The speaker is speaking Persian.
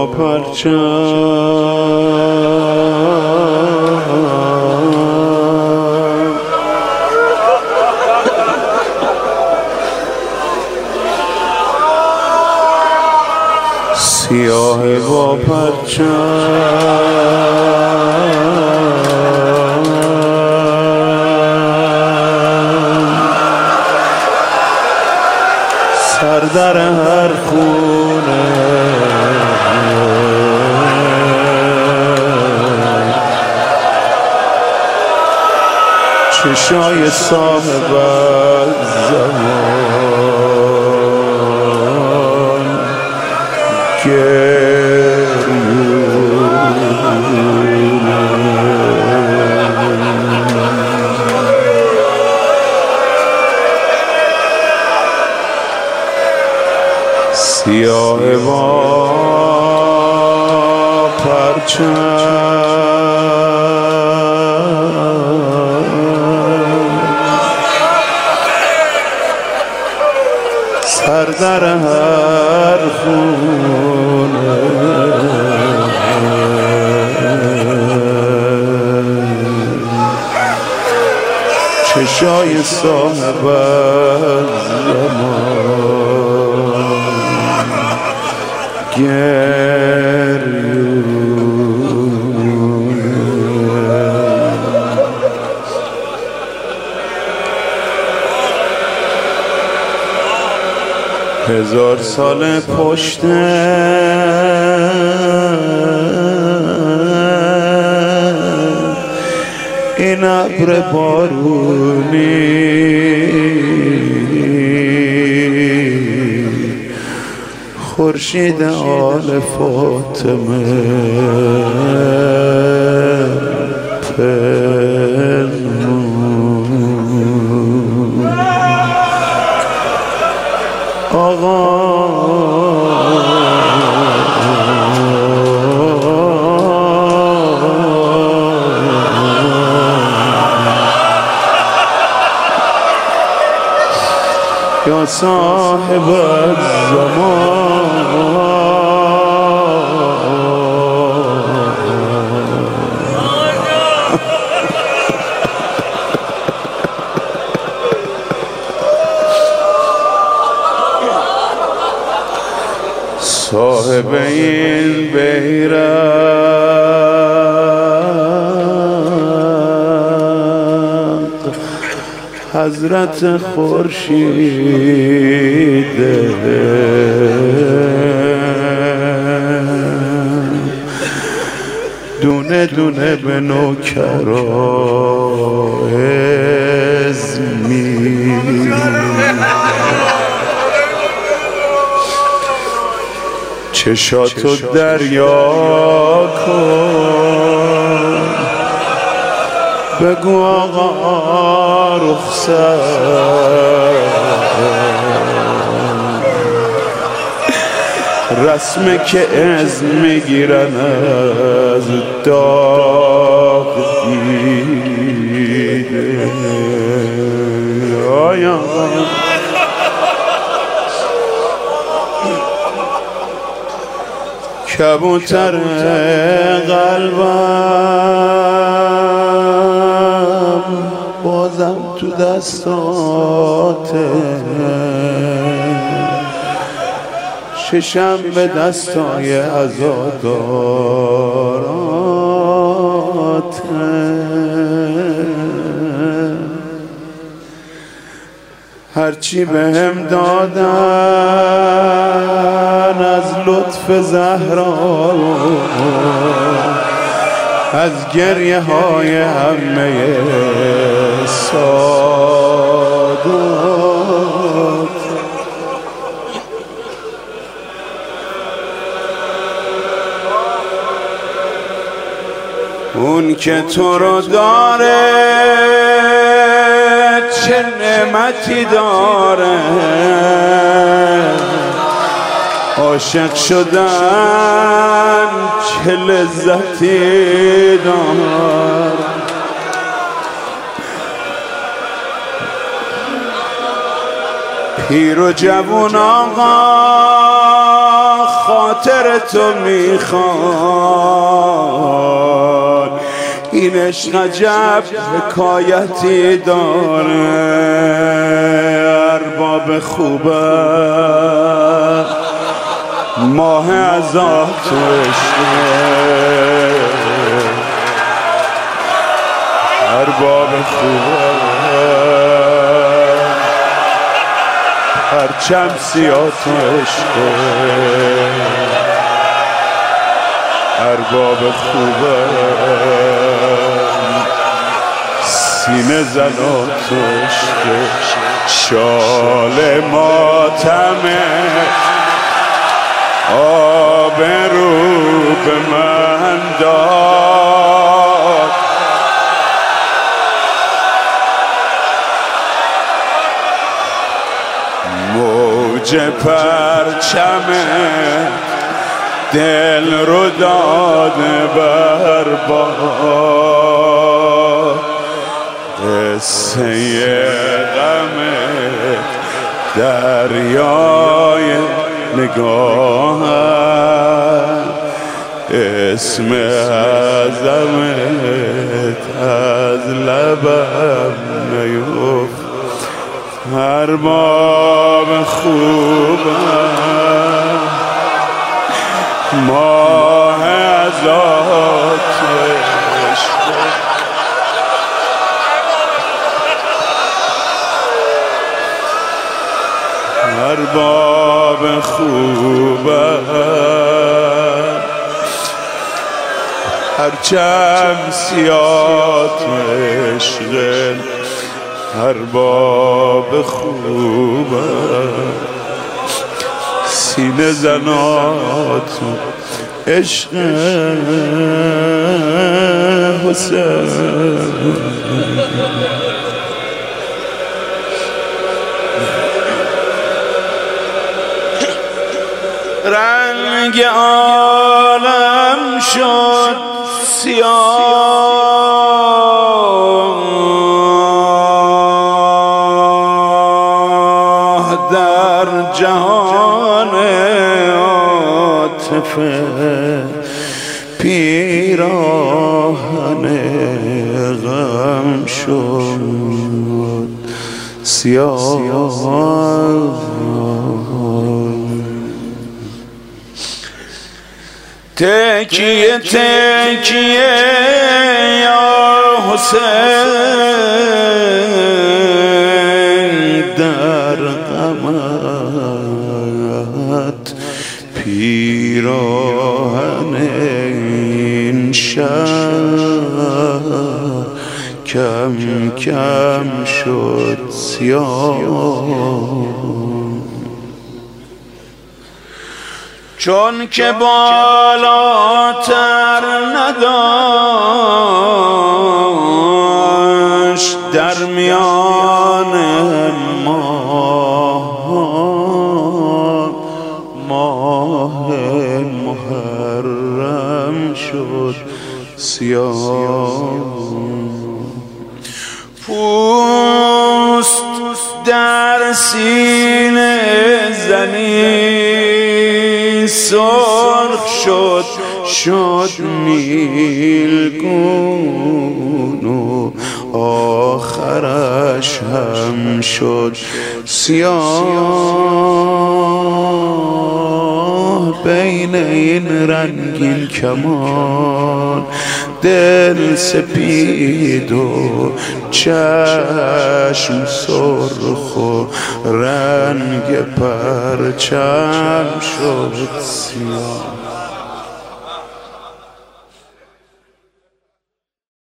با پرچم سیاه با پرچم سر در هر خونه چشای صاحب زمان سیاه با پرچم سر در هر خونه چشای صاحب زمان هزار سال پشت این ابر بارونی خورشید آل فاطمه پنهون آقا یا صاحب الزمان صاحب این بیرق حضرت خورشید دونه دونه به نوکرایز چشاتو دریا کن بگو آقا رخصت رسمه که از میگیرن از داغ دیده آیا کبوتر قلبم بازم تو دستاته ششم به دستای عزاداراته هرچی بهم دادن از لطف زهرا از گریه های همه سادات اون که تو رو داره چه نعمتی داره عاشق شدن چه لذتی داره پیر و جوون آقا خاطر تو میخواد. این عشق عجب حکایتی داره، ارباب خوبه ماه ازا تو عشقه، ارباب خوبه پرچم سیاه تو عشقه، ارباب خوبه سینه زنا تو عشقه، شال ماتمه آبرو به من داد. موج پرچمه دل رو داده بر باد، قصه غمه دریای نگاه، اسم عظمت از لبم نیفت. ارباب خوبم ماه ازات عشقه، ارباب خوبم هرچم سیاه تو عشقه، ارباب خوبم سینه زنات عشق حسین. رنگ عالم شد سیاه در جهان عاطفه، پیراهن غم شد سیاه. تکیه تکیه یا حسین در غمت، پیراهن این شب کم کم شد سیاه. چون که بالاتر نداشت در میان ماه محرم شد سیاه. پوست در سینه زنی سرخ شد نیلگون و آخرش هم شد سیاه. بین این رنگین کمان دل سپید و چشم سرخ و رنگ پرچم شد سیاه.